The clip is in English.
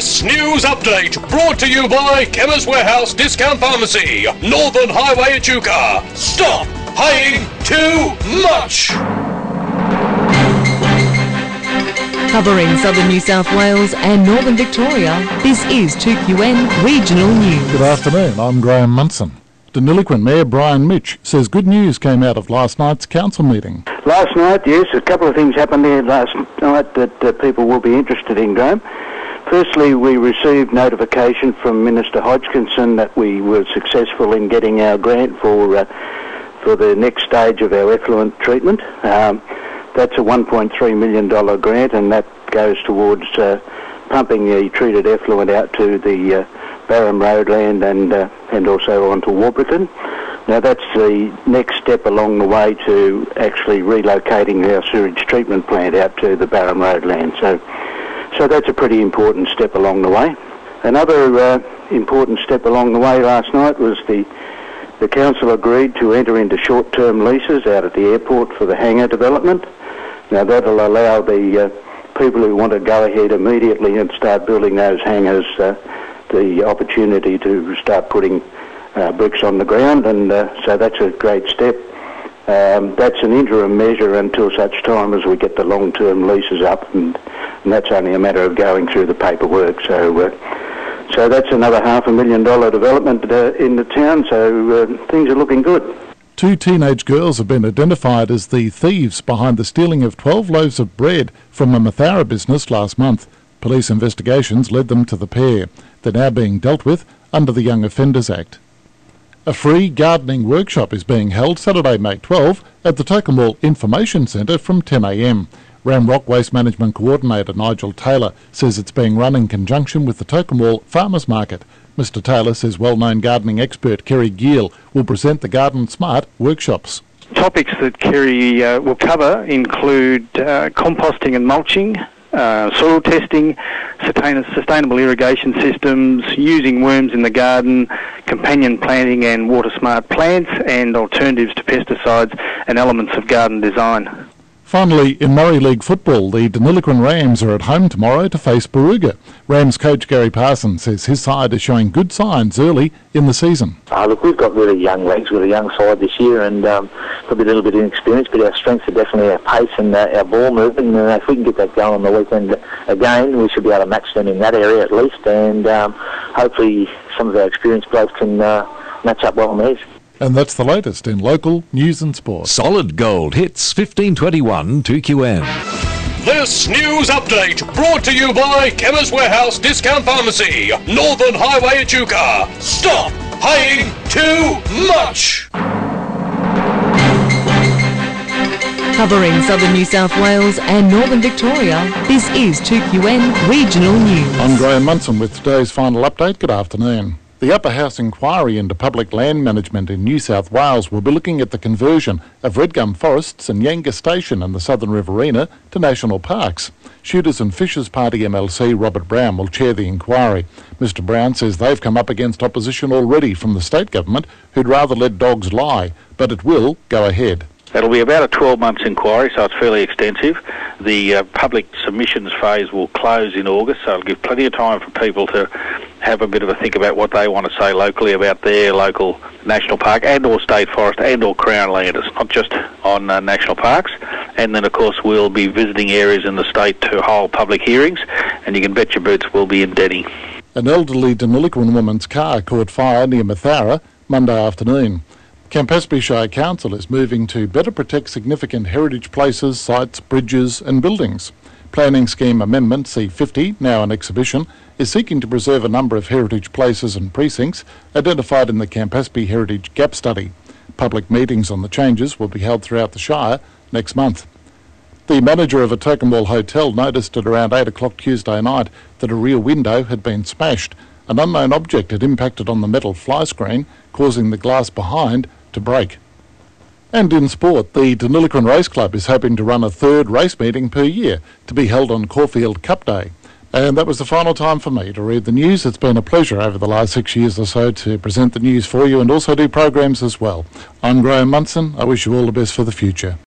This news update brought to you by Chemist Warehouse Discount Pharmacy, Northern Highway Echuca. Stop paying too much! Covering southern New South Wales and northern Victoria, this is 2QN Regional News. Good afternoon, I'm Graham Munson. Deniliquin Mayor Brian Mitch says good news came out of last night's council meeting. Last night, yes, a couple of things happened there last night that people will be interested in, Graham. Firstly, we received notification from Minister Hodgkinson that we were successful in getting our grant for the next stage of our effluent treatment. That's a $1.3 million grant, and that goes towards pumping the treated effluent out to the Barham Roadland and also onto Warburton. Now that's the next step along the way to actually relocating our sewage treatment plant out to the Barham Roadland. So that's a pretty important step along the way. Another important step along the way last night was the council agreed to enter into short-term leases out at the airport for the hangar development. Now that'll allow the people who want to go ahead immediately and start building those hangars the opportunity to start putting bricks on the ground, and so that's a great step. That's an interim measure until such time as we get the long-term leases up, and that's only a matter of going through the paperwork. So that's another $500,000 development in the town, so things are looking good. 2 teenage girls have been identified as the thieves behind the stealing of 12 loaves of bread from a Mathara business last month. Police investigations led them to the pair. They're now being dealt with under the Young Offenders Act. A free gardening workshop is being held Saturday, May 12 at the Tocumwal Information Centre from 10 a.m. Ramrock Waste Management Coordinator Nigel Taylor says it's being run in conjunction with the Tocumwal Farmers Market. Mr Taylor says well-known gardening expert Kerry Giel will present the Garden Smart workshops. Topics that Kerry will cover include composting and mulching, soil testing, sustainable irrigation systems, using worms in the garden, companion planting and water smart plants, and alternatives to pesticides and elements of garden design. Finally, in Murray League football, the Deniliquin Rams are at home tomorrow to face Barooga. Rams coach Gary Parsons says his side is showing good signs early in the season. Look, we've got really young legs, we've got a young side this year, and probably a little bit inexperienced, but our strengths are definitely our pace and our ball movement, and if we can get that going on the weekend again, we should be able to match them in that area at least, and hopefully some of our experienced blokes can match up well on these. And that's the latest in local news and sport. Solid Gold hits 1521 2QN. This news update brought to you by Chemist Warehouse Discount Pharmacy, Northern Highway Echuca. Stop paying too much! Covering southern New South Wales and northern Victoria, this is 2QN Regional News. I'm Graham Munson with today's final update. Good afternoon. The Upper House inquiry into public land management in New South Wales will be looking at the conversion of Redgum Forests and Yanga Station and the Southern Riverina to national parks. Shooters and Fishers Party MLC Robert Brown will chair the inquiry. Mr Brown says they've come up against opposition already from the state government, who'd rather let dogs lie, but it will go ahead. It'll be about a 12-month inquiry, so it's fairly extensive. The public submissions phase will close in August, so it'll give plenty of time for people to have a bit of a think about what they want to say locally about their local national park and or state forest and or Crown land. It's not just on national parks. And then, of course, we'll be visiting areas in the state to hold public hearings, and you can bet your boots we'll be in Denny. An elderly Deniliquin woman's car caught fire near Mathara Monday afternoon. Campaspe Shire Council is moving to better protect significant heritage places, sites, bridges and buildings. Planning Scheme Amendment C50, now an exhibition, is seeking to preserve a number of heritage places and precincts identified in the Campaspe Heritage Gap Study. Public meetings on the changes will be held throughout the Shire next month. The manager of a Tocumwal hotel noticed at around 8 o'clock Tuesday night that a rear window had been smashed. An unknown object had impacted on the metal fly screen, causing the glass behind to break. And in sport, the Deniliquin Race Club is hoping to run a third race meeting per year to be held on Caulfield Cup Day. And that was the final time for me to read the news. It's been a pleasure over the last 6 years or so to present the news for you and also do programs as well. I'm Graham Munson. I wish you all the best for the future.